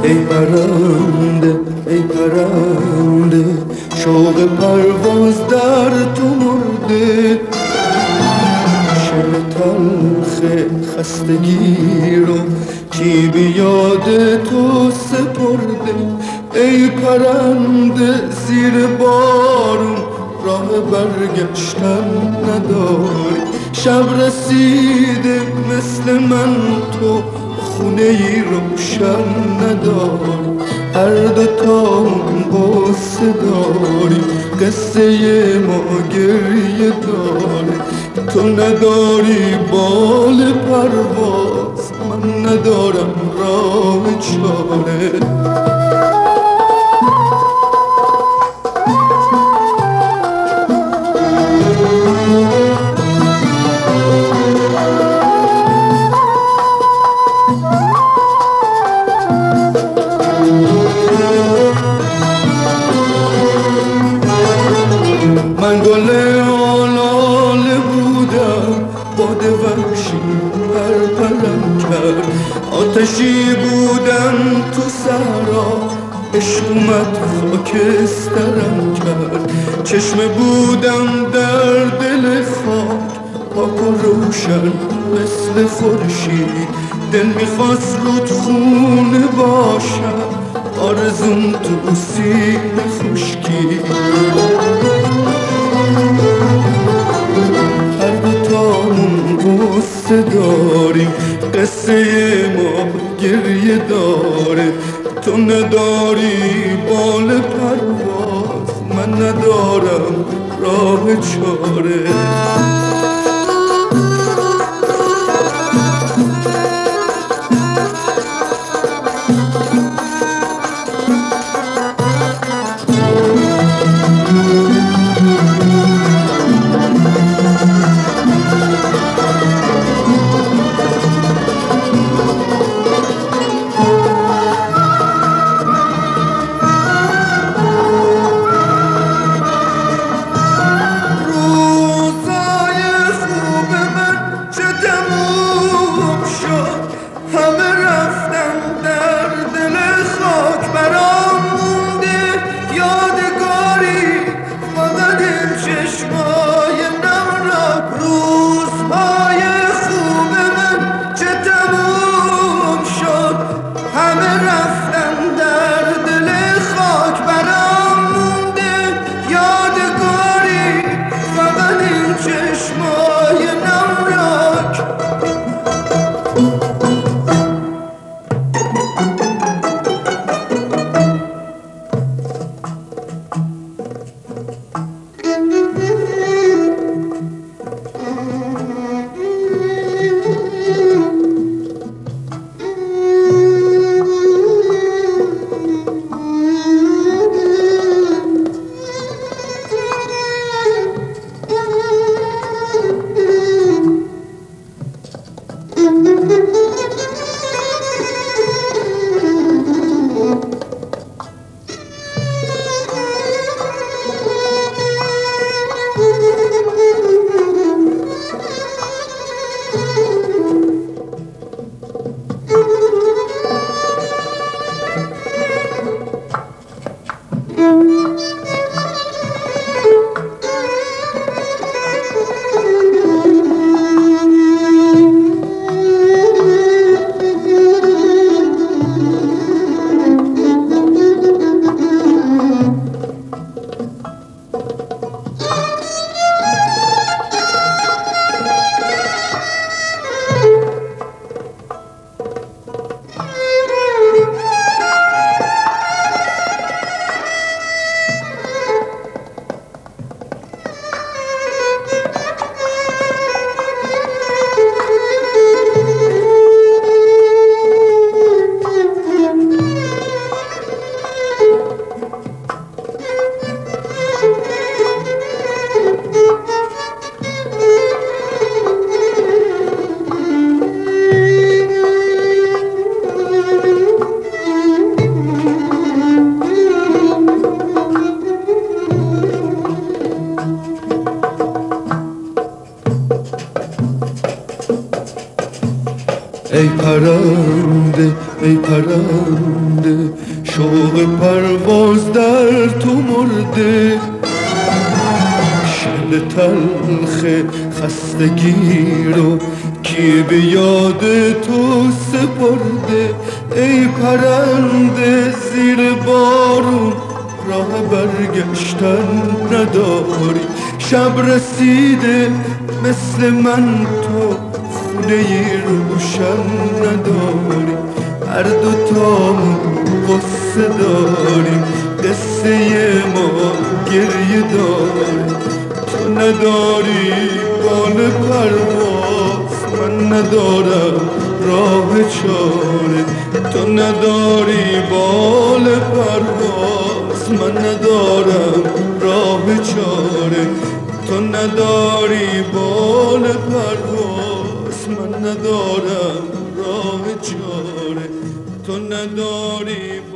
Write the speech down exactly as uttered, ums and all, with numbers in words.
ای پرنده ای پرنده شوق پرواز در تو مرده، شب تلخ خستگی رو کی بیاد تو سپرده. ای پرنده زیر بارون راه برگشتن نداری، شب رسیده مثل من تو خونه ای روشن نداری. هر دوتامون قصه داری، قصه ما گریه داره. تو نداری بال پرواز، من ندارم راه چاره. من گل آلاله بودم، باد وحشی پرپرم کرد. آتشی بودم تو صحرا، عشق اومد خاکسترم کرد. چشم بودم در دل خاک، پاک و روشن مثل خورشید. دل میخواست رود خونه باشم، آرزوم تو سینه خشکی. هر دوتامون قصه داریم، قصه ما گریه داره. تو نداری بال پرواز، من ندارم راه چاره. ای پرنده پرنده ای پرنده، شوق پرواز در تو مرده. شعر تلخ خستگی رو کی به یاد تو سپرده؟ ای پرنده زیر بارون راه برگشتن نداری، شب رسیده مثل من تو خونه ای روشن نداری. هر دوتامون قصه داریم، قصه ما گریه داره. تو نداری بال پرواز، من ندارم راه چاره. تو نداری بال پرواز، من ندارم راه چاره. تو نداری بال پرواز، من ندارم راه چاره. تو نداری